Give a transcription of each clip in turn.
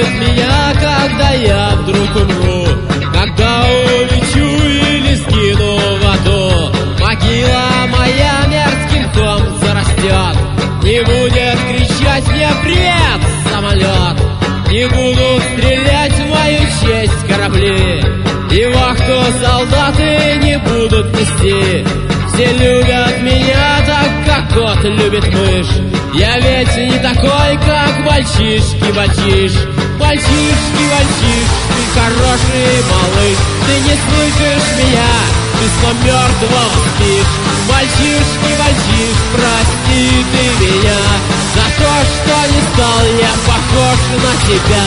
знают меня, когда я вдруг умру, когда улечу или скину в аду. Могила моя мерзким мхом зарастет, не будет кричать мне «Привет, самолет!» Не будут стрелять в мою честь корабли, и вахту солдаты не будут нести. Все любят меня так, как кот любит мышь. Я ведь не такой, как мальчишки, мальчиш. Мальчишки, мальчиш, ты хороший малыш. Ты не слышишь меня, ты сном мертвого спишь. Мальчишки, мальчиш, прости ты меня за то, что не стал я похож на тебя.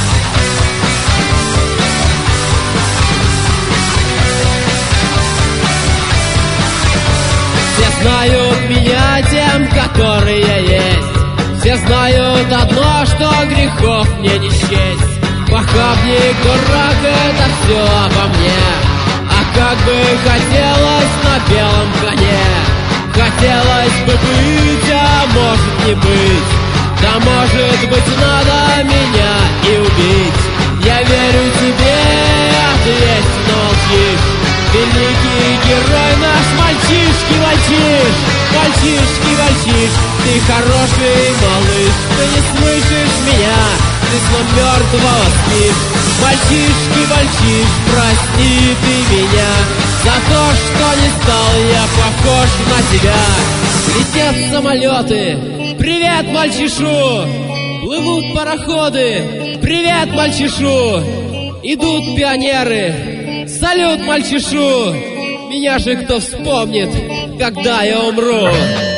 Все знают меня тем, который я есть. Все знают одно, что грехов мне не счесть. Похабник, дурак, это все обо мне. А как бы хотелось на белом коне, хотелось бы быть, а может не быть. Да может быть надо меня и убить. Я верю тебе, ответь, но молчишь. Великий герой наш, мальчишки, мальчиш. Мальчишки, мальчиш, ты хороший малыш. Ты не слышишь меня, ты сном мертвого спишь. Мальчишки, мальчиш, прости ты меня за то, что не стал я похож на тебя. Летят самолеты, привет мальчишу. Плывут пароходы, привет мальчишу. Идут пионеры, салют мальчишу. Меня же кто вспомнит, когда я умру?